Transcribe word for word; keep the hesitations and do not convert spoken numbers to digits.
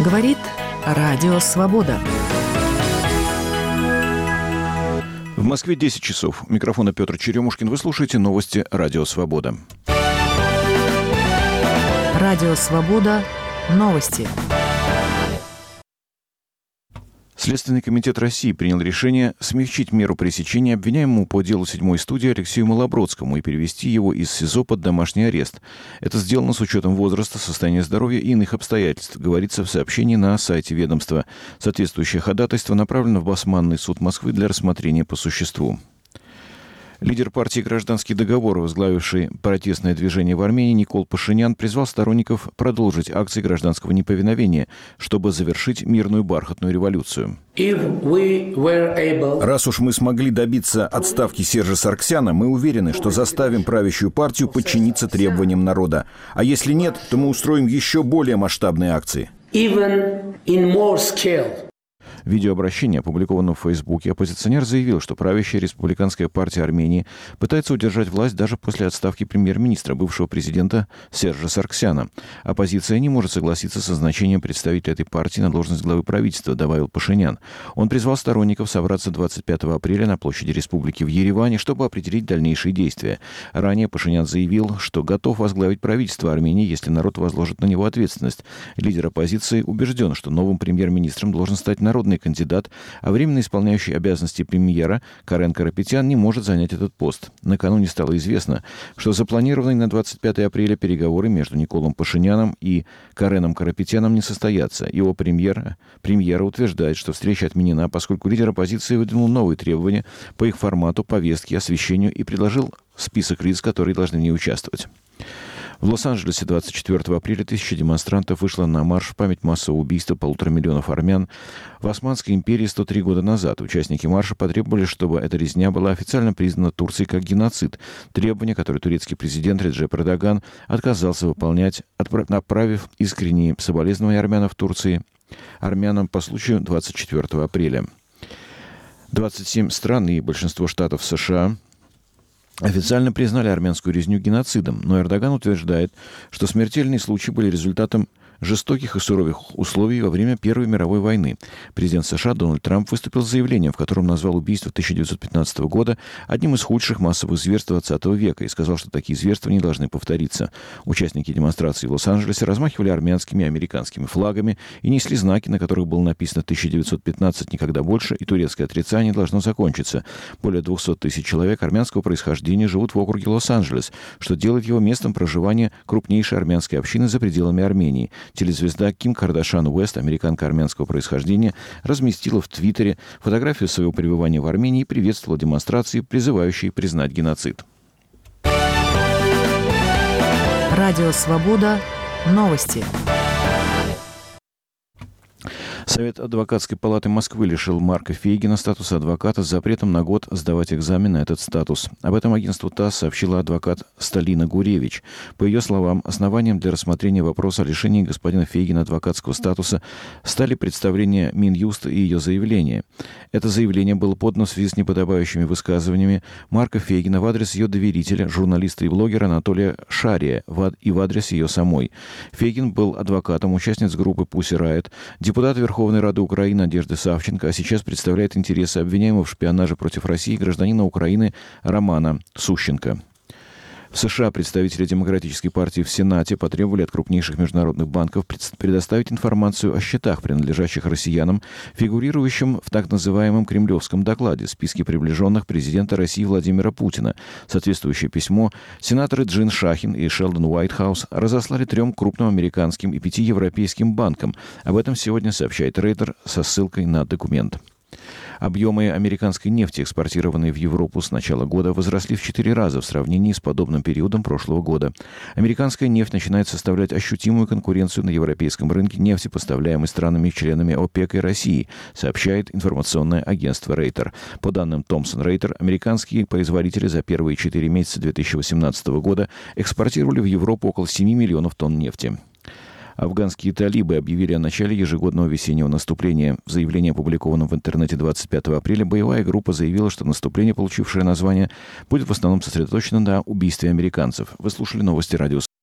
Говорит Радио Свобода. В Москве десять часов. У микрофона Петр Черемушкин. Вы слушаете новости Радио Свобода. Радио Свобода. Новости. Следственный комитет России принял решение смягчить меру пресечения обвиняемому по делу седьмой студии Алексею Малобродскому и перевести его из СИЗО под домашний арест. Это сделано с учетом возраста, состояния здоровья и иных обстоятельств, говорится в сообщении на сайте ведомства. Соответствующее ходатайство направлено в Басманный суд Москвы для рассмотрения по существу. Лидер партии «Гражданский договор», возглавивший протестное движение в Армении, Никол Пашинян призвал сторонников продолжить акции гражданского неповиновения, чтобы завершить мирную бархатную революцию. Раз уж мы смогли добиться отставки Сержа Саргсяна, мы уверены, что заставим правящую партию подчиниться требованиям народа. А если нет, то мы устроим еще более масштабные акции. В видеообращении, опубликованном в Фейсбуке, оппозиционер заявил, что правящая республиканская партия Армении пытается удержать власть даже после отставки премьер-министра, бывшего президента Сержа Саргсяна. Оппозиция не может согласиться со назначением представителя этой партии на должность главы правительства, добавил Пашинян. Он призвал сторонников собраться двадцать пятого апреля на площади Республики в Ереване, чтобы определить дальнейшие действия. Ранее Пашинян заявил, что готов возглавить правительство Армении, если народ возложит на него ответственность. Лидер оппозиции убежден, что новым премьер-министром должен стать народный кандидат, а временно исполняющий обязанности премьера Карен Карапетян не может занять этот пост. Накануне стало известно, что запланированные на двадцать пятое апреля переговоры между Николом Пашиняном и Кареном Карапетяном не состоятся. Его премьер, премьера утверждает, что встреча отменена, поскольку лидер оппозиции выдвинул новые требования по их формату, повестке, освещению и предложил список лиц, которые должны в ней участвовать. В Лос-Анджелесе двадцать четвёртого апреля тысяча демонстрантов вышло на марш в память массового убийства полутора миллионов армян в Османской империи сто три года назад. Участники марша потребовали, чтобы эта резня была официально признана Турцией как геноцид. Требование, которое турецкий президент Реджеп Эрдоган отказался выполнять, направив искренние соболезнования армянам в Турции армянам по случаю двадцать четвёртого апреля. двадцать семь стран и большинство штатов США официально признали армянскую резню геноцидом, но Эрдоган утверждает, что смертельные случаи были результатом жестоких и суровых условий во время Первой мировой войны. Президент США Дональд Трамп выступил с заявлением, в котором назвал убийство тысяча девятьсот пятнадцатого года одним из худших массовых зверств двадцатого века и сказал, что такие зверства не должны повториться. Участники демонстрации в Лос-Анджелесе размахивали армянскими и американскими флагами и несли знаки, на которых было написано «тысяча девятьсот пятнадцать никогда больше» и «турецкое отрицание должно закончиться». Более двухсот тысяч человек армянского происхождения живут в округе Лос-Анджелес, что делает его местом проживания крупнейшей армянской общины за пределами Армении. Телезвезда Ким Кардашьян Уэст, американка армянского происхождения, разместила в Твиттере фотографию своего пребывания в Армении и приветствовала демонстрации, призывающие признать геноцид. Радио Свобода. Новости. Совет адвокатской палаты Москвы лишил Марка Фейгина статуса адвоката с запретом на год сдавать экзамен на этот статус. Об этом агентству ТАСС сообщила адвокат Сталина Гуревич. По ее словам, основанием для рассмотрения вопроса о лишении господина Фейгина адвокатского статуса стали представления Минюста и ее заявление. Это заявление было подано в связи с неподобающими высказываниями Марка Фейгина в адрес ее доверителя, журналиста и блогера Анатолия Шария и в адрес ее самой. Фейгин был адвокатом участниц группы Pussy Riot, депутат Верховной Рады Украины Надежды Савченко, а сейчас представляет интересы обвиняемого в шпионаже против России гражданина Украины Романа Сущенко. В США представители Демократической партии в Сенате потребовали от крупнейших международных банков предоставить информацию о счетах, принадлежащих россиянам, фигурирующим в так называемом кремлевском докладе, списке приближенных президента России Владимира Путина. Соответствующее письмо сенаторы Джин Шахин и Шелдон Уайтхаус разослали трем крупным американским и пяти европейским банкам. Об этом сегодня сообщает Рейтер со ссылкой на документ. Объемы американской нефти, экспортированной в Европу с начала года, возросли в четыре раза в сравнении с подобным периодом прошлого года. Американская нефть начинает составлять ощутимую конкуренцию на европейском рынке нефти, поставляемой странами-членами ОПЕК и России, сообщает информационное агентство Рейтер. По данным Thomson Reuters, американские производители за первые четыре месяца две тысячи восемнадцатого года экспортировали в Европу около семи миллионов тонн нефти. Афганские талибы объявили о начале ежегодного весеннего наступления. В заявлении, опубликованном в интернете двадцать пятого апреля, боевая группа заявила, что наступление, получившее название, будет в основном сосредоточено на убийстве американцев. Вы слушали новости радио